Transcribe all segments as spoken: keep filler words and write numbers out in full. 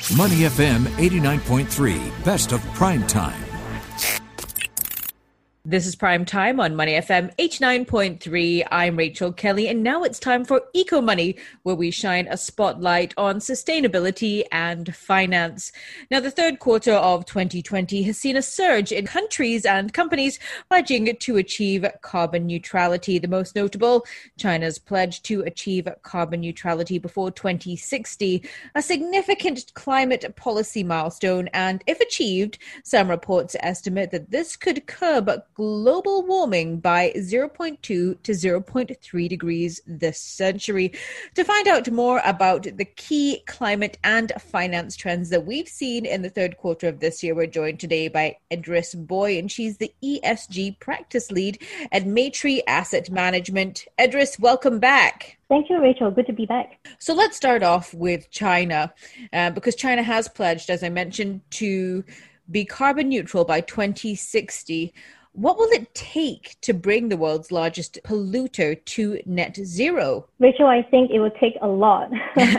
Money F M eighty-nine point three, best of prime time. This is Prime Time on Money F M eighty-nine point three. I'm Rachel Kelly, and now it's time for Eco Money, where we shine a spotlight on sustainability and finance. Now, the third quarter of twenty twenty has seen a surge in countries and companies pledging to achieve carbon neutrality. The most notable, China's pledge to achieve carbon neutrality before twenty sixty, a significant climate policy milestone, and if achieved, some reports estimate that this could curb global warming by zero point two to zero point three degrees this century. To find out more about the key climate and finance trends that we've seen in the third quarter of this year, we're joined today by Idris Boy, and she's the E S G practice lead at Maytree Asset Management. Idris, welcome back. Thank you, Rachel. Good to be back. So let's start off with China, uh, because China has pledged, as I mentioned, to be carbon neutral by twenty sixty. What will it take to bring the world's largest polluter to net zero? Rachel, I think it will take a lot.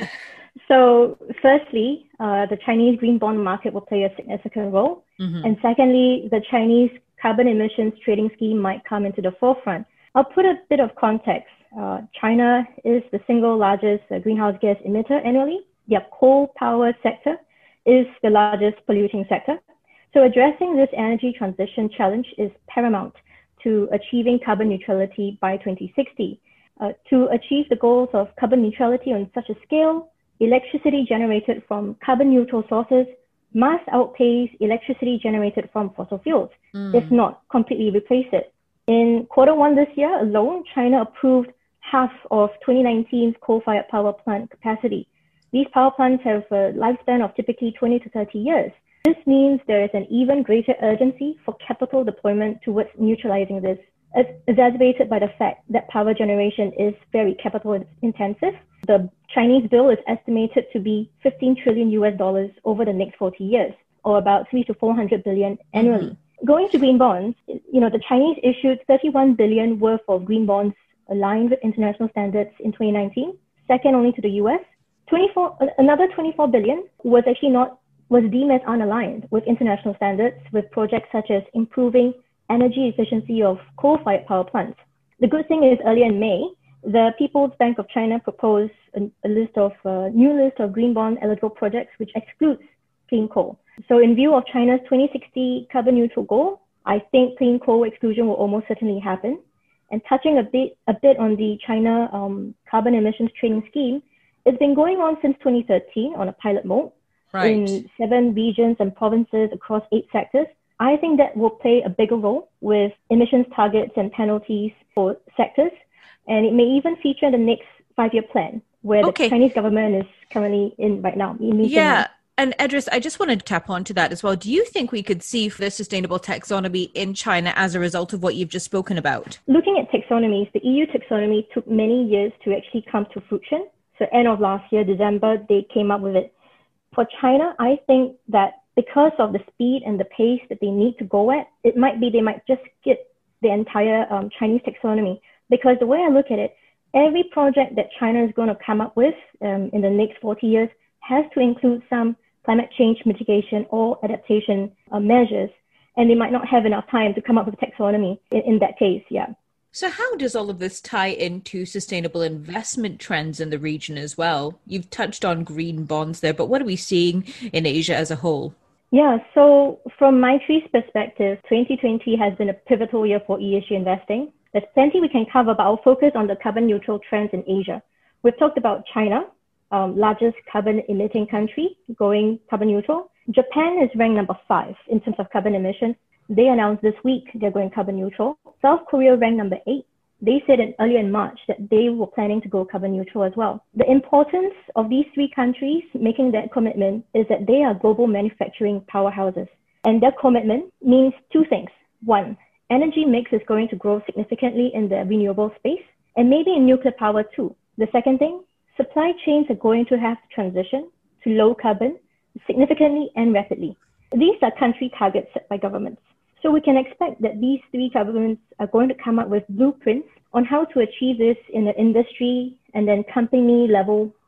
So firstly, uh, the Chinese green bond market will play a significant role. Mm-hmm. And secondly, the Chinese carbon emissions trading scheme might come into the forefront. I'll put a bit of context. Uh, China is the single largest uh, greenhouse gas emitter annually. Their coal power sector is the largest polluting sector. So addressing this energy transition challenge is paramount to achieving carbon neutrality by twenty sixty. Uh, to achieve the goals of carbon neutrality on such a scale, electricity generated from carbon neutral sources must outpace electricity generated from fossil fuels, mm. if not completely replace it. In quarter one this year alone, China approved half of twenty nineteen's coal-fired power plant capacity. These power plants have a lifespan of typically twenty to thirty years. This means there is an even greater urgency for capital deployment towards neutralizing this, as exacerbated by the fact that power generation is very capital intensive. The Chinese bill is estimated to be fifteen trillion U S dollars over the next forty years, or about three to four hundred billion annually. Mm-hmm. Going to green bonds, you know, the Chinese issued thirty-one billion worth of green bonds aligned with international standards in twenty nineteen, second only to the U S. twenty-four, another twenty-four billion was actually not was deemed as unaligned with international standards, with projects such as improving energy efficiency of coal-fired power plants. The good thing is, earlier in May, the People's Bank of China proposed a, a list of uh, new list of green bond eligible projects which excludes clean coal. So in view of China's twenty sixty carbon neutral goal, I think clean coal exclusion will almost certainly happen. And touching a bit a bit on the China um, carbon emissions trading scheme, it's been going on since twenty thirteen on a pilot mode. Right. In seven regions and provinces across eight sectors. I think that will play a bigger role with emissions targets and penalties for sectors. And it may even feature in the next five-year plan, where okay. the Chinese government is currently in right now. Yeah. And Idris, I just wanted to tap onto that as well. Do you think we could see the sustainable taxonomy in China as a result of what you've just spoken about? Looking at taxonomies, the E U taxonomy took many years to actually come to fruition. So end of last year, December, they came up with it. For China, I think that because of the speed and the pace that they need to go at, it might be they might just skip the entire um, Chinese taxonomy. Because the way I look at it, every project that China is going to come up with um, in the next forty years has to include some climate change mitigation or adaptation uh, measures. And they might not have enough time to come up with a taxonomy in, in that case, yeah. So how does all of this tie into sustainable investment trends in the region as well? You've touched on green bonds there, but what are we seeing in Asia as a whole? Yeah, so from Maytree's perspective, twenty twenty has been a pivotal year for E S G investing. There's plenty we can cover, but I'll focus on the carbon neutral trends in Asia. We've talked about China, um, largest carbon emitting country, going carbon neutral. Japan is ranked number five in terms of carbon emissions. They announced this week they're going carbon neutral. South Korea ranked number eight. They said in, earlier in March that they were planning to go carbon neutral as well. The importance of these three countries making that commitment is that they are global manufacturing powerhouses. And their commitment means two things. One, energy mix is going to grow significantly in the renewable space, and maybe in nuclear power too. The second thing, supply chains are going to have to transition to low carbon significantly and rapidly. These are country targets set by governments. So we can expect that these three governments are going to come up with blueprints on how to achieve this in the industry and then company level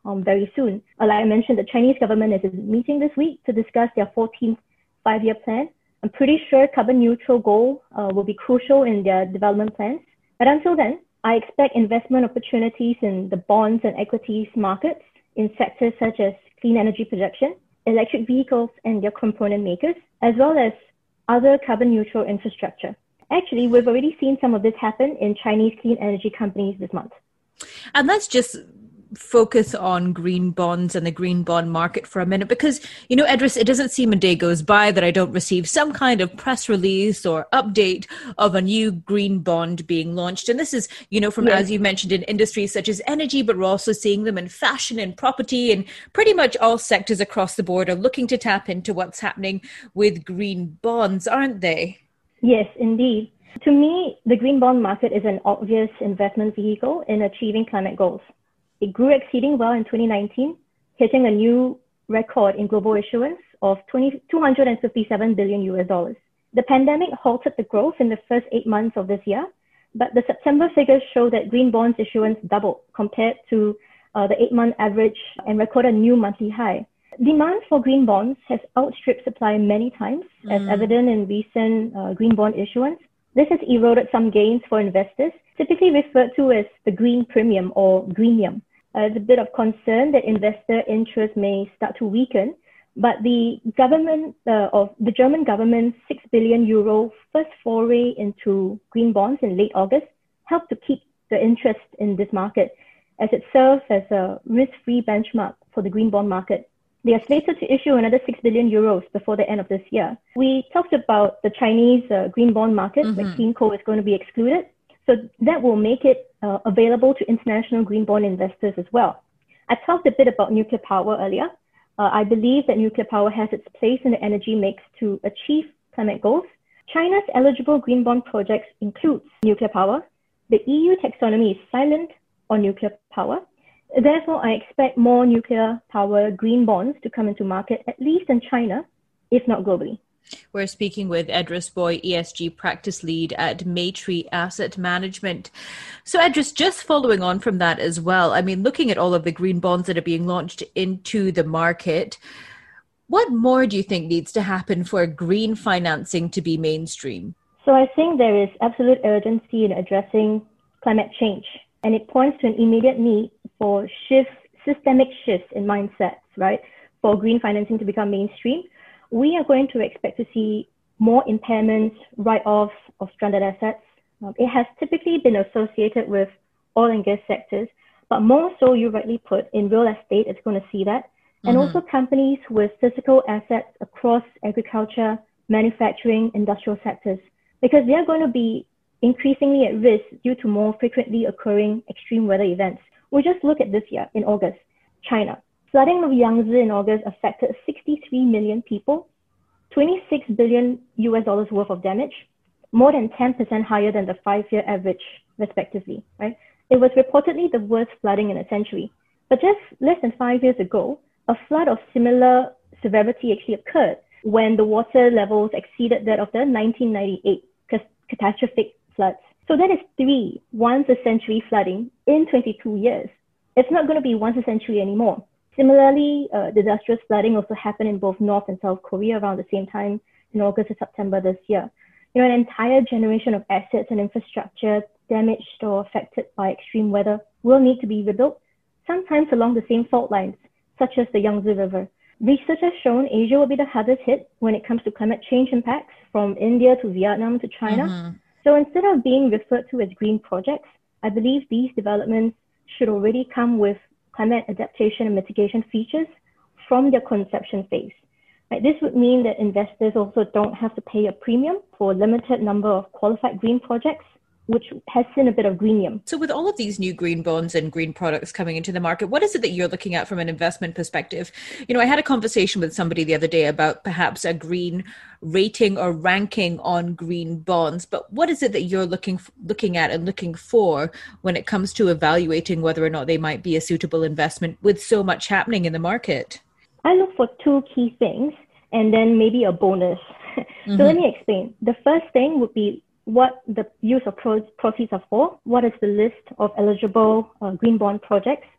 um, very soon. Uh, like I mentioned, the Chinese government is meeting this week to discuss their fourteenth five-year plan. I'm pretty sure carbon neutral goal uh, will be crucial in their development plans. But until then, I expect investment opportunities in the bonds and equities markets in sectors such as clean energy production, electric vehicles and their component makers, as well as other carbon neutral infrastructure. Actually, we've already seen some of this happen in Chinese clean energy companies this month. And let's just focus on green bonds and the green bond market for a minute, because, you know, Edris, it doesn't seem a day goes by that I don't receive some kind of press release or update of a new green bond being launched. And this is, you know, from, yes. as you mentioned, in industries such as energy, but we're also seeing them in fashion and property, and pretty much all sectors across the board are looking to tap into what's happening with green bonds, aren't they? Yes, indeed. To me, the green bond market is an obvious investment vehicle in achieving climate goals. It grew exceeding well in twenty nineteen, hitting a new record in global issuance of two hundred fifty-seven billion U S dollars. The pandemic halted the growth in the first eight months of this year, but the September figures show that green bonds issuance doubled compared to uh, the eight-month average and recorded a new monthly high. Demand for green bonds has outstripped supply many times, mm. as evident in recent uh, green bond issuance. This has eroded some gains for investors, typically referred to as the green premium or greenium. Uh, there's a bit of concern that investor interest may start to weaken, but the government uh, of the German government's six billion euro first foray into green bonds in late August helped to keep the interest in this market, as it serves as a risk-free benchmark for the green bond market. They are slated to issue another six billion euros before the end of this year. We talked about the Chinese uh, green bond market, mm-hmm. where clean coal is going to be excluded. So that will make it uh, available to international green bond investors as well. I talked a bit about nuclear power earlier. Uh, I believe that nuclear power has its place in the energy mix to achieve climate goals. China's eligible green bond projects include nuclear power. The E U taxonomy is silent on nuclear power. Therefore, I expect more nuclear power green bonds to come into market, at least in China, if not globally. We're speaking with Edris Boy, E S G Practice Lead at Maytree Asset Management. So Edris, just following on from that as well, I mean, looking at all of the green bonds that are being launched into the market, what more do you think needs to happen for green financing to be mainstream? So I think there is absolute urgency in addressing climate change, and it points to an immediate need for shifts, systemic shifts in mindsets, right, for green financing to become mainstream. We are going to expect to see more impairments, write-offs of stranded assets. Um, it has typically been associated with oil and gas sectors, but more so, you rightly put, in real estate, it's going to see that. And mm-hmm. also companies with physical assets across agriculture, manufacturing, industrial sectors, because they are going to be increasingly at risk due to more frequently occurring extreme weather events. We'll just look at this year in August, China. Flooding of Yangtze in August affected sixty-three million people, twenty-six billion U S dollars worth of damage, more than ten percent higher than the five-year average, respectively, right? It was reportedly the worst flooding in a century. But just less than five years ago, a flood of similar severity actually occurred when the water levels exceeded that of the nineteen ninety-eight catastrophic floods. So that is three once-a-century flooding in twenty-two years. It's not going to be once a century anymore. Similarly, uh, disastrous flooding also happened in both North and South Korea around the same time in August and September this year. You know, an entire generation of assets and infrastructure damaged or affected by extreme weather will need to be rebuilt, sometimes along the same fault lines, such as the Yangtze River. Research has shown Asia will be the hardest hit when it comes to climate change impacts, from India to Vietnam to China. Mm-hmm. So instead of being referred to as green projects, I believe these developments should already come with climate adaptation and mitigation features from their conception phase. Right? This would mean that investors also don't have to pay a premium for a limited number of qualified green projects, which has seen a bit of greenium. So with all of these new green bonds and green products coming into the market, what is it that you're looking at from an investment perspective? You know, I had a conversation with somebody the other day about perhaps a green rating or ranking on green bonds, but what is it that you're looking looking at and looking for when it comes to evaluating whether or not they might be a suitable investment with so much happening in the market? I look for two key things and then maybe a bonus. Mm-hmm. So let me explain. The first thing would be what the use of pro- proceeds are for, what is the list of eligible uh, green bond projects,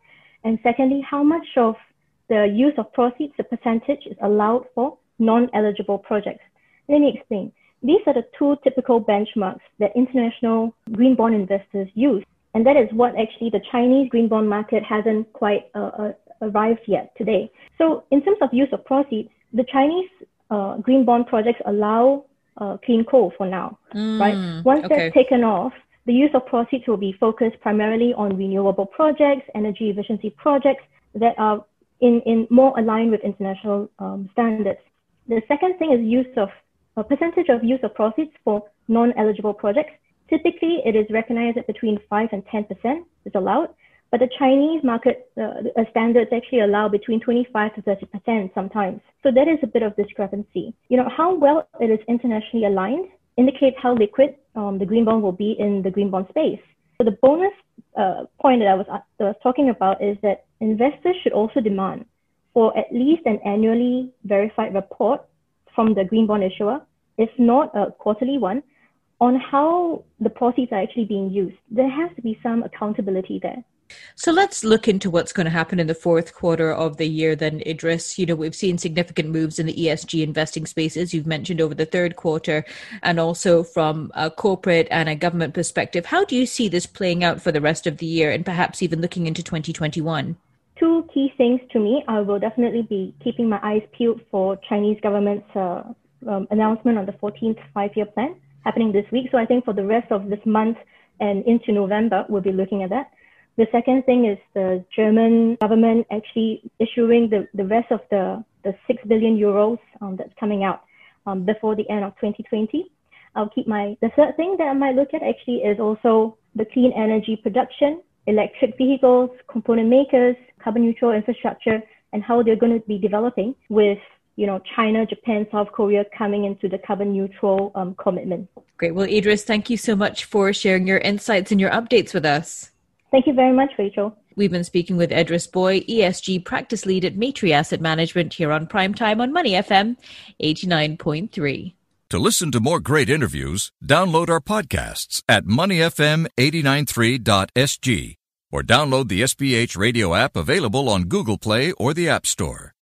And secondly, how much of the use of proceeds, the percentage, is allowed for non-eligible projects. Let me explain. These are the two typical benchmarks that international green bond investors use. And that is what actually the Chinese green bond market hasn't quite uh, uh, arrived yet today. So in terms of use of proceeds, the Chinese uh, green bond projects allow uh, clean coal for now, mm, right? Once okay. that's taken off, the use of proceeds will be focused primarily on renewable projects, energy efficiency projects that are in, in more aligned with international um, standards. The second thing is use of a percentage of use of proceeds for non-eligible projects. Typically, it is recognized at between five and ten percent is allowed, but the Chinese market uh, standards actually allow between twenty-five to thirty percent sometimes. So that is a bit of discrepancy. You know, how well it is internationally aligned indicates how liquid um, the green bond will be in the green bond space. So the bonus uh, point that I was, that I was talking about is that investors should also demand for at least an annually verified report from the green bond issuer, if not a quarterly one, on how the proceeds are actually being used. There has to be some accountability there. So let's look into what's going to happen in the fourth quarter of the year then, Idris. You know, we've seen significant moves in the E S G investing spaces you've mentioned over the third quarter, and also from a corporate and a government perspective. How do you see this playing out for the rest of the year and perhaps even looking into twenty twenty-one? Two key things to me. I will definitely be keeping my eyes peeled for Chinese government's uh, um, announcement on the fourteenth five-year plan happening this week. So I think for the rest of this month and into November, we'll be looking at that. The second thing is the German government actually issuing the, the rest of the, the six billion euros um, that's coming out um, before the end of twenty twenty. I'll keep my, the third thing that I might look at actually is also the clean energy production, electric vehicles, component makers, carbon neutral infrastructure, and how they're going to be developing with, you know, China, Japan, South Korea coming into the carbon neutral um, commitment. Great. Well, Idris, thank you so much for sharing your insights and your updates with us. Thank you very much, Rachel. We've been speaking with Idris Boy, E S G practice lead at Maitree Asset Management, here on Primetime on Money F M eighty-nine point three. To listen to more great interviews, download our podcasts at money f m eight nine three dot s g or download the S B H radio app available on Google Play or the App Store.